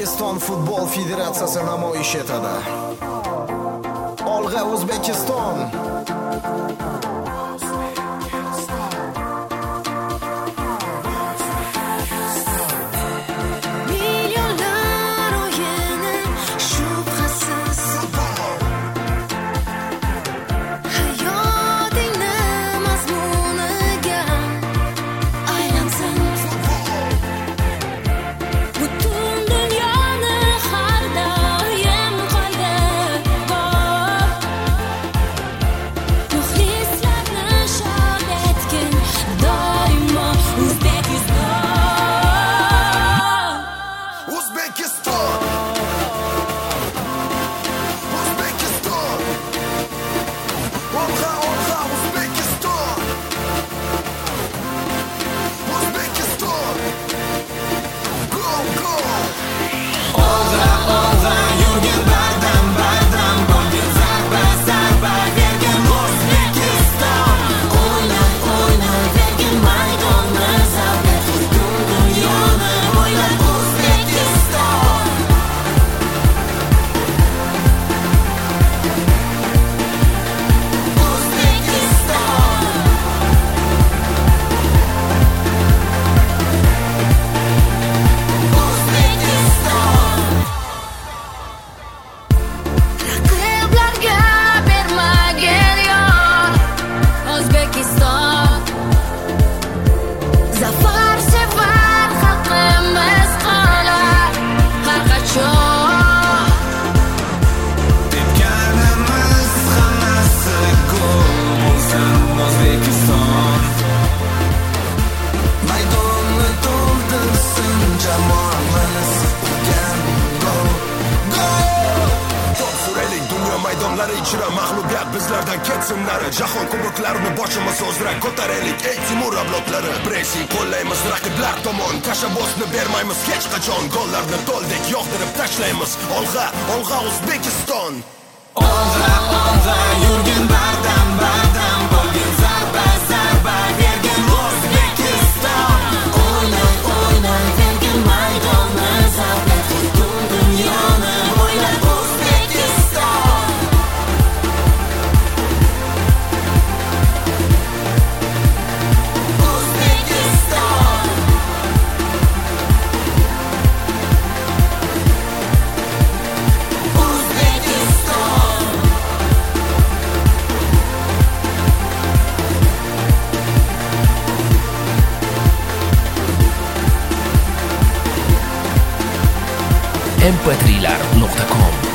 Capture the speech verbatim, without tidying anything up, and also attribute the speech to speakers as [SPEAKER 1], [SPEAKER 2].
[SPEAKER 1] O'zbekiston futbol federatsiyasi namoyish etadi. Olg'a O'zbekiston!
[SPEAKER 2] ichra mag'lubiyat bizlardan ketsinlari, jahon kuboklarini boshimiz o'zra ko'taraylik ey Timur avlodlari. Pressing qo'llaymiz raqiblar tomon, tashabbusni bermaymiz hech qachon. Gollarni to'ldik yog'dirib tashlaymiz. Olg'a, olg'a O'zbekiston.
[SPEAKER 3] Olg'a, olg'a yurgin bardam, bardam bo'lgin zarba, zarba bergin O'zbekiston. O'ynay, o'ynay bergin maydonni zavqlat, butun dunyoni bo'ylab O'zbekiston. O'zbekiston. O'zbekiston.
[SPEAKER 4] em pe tri lar nuqta com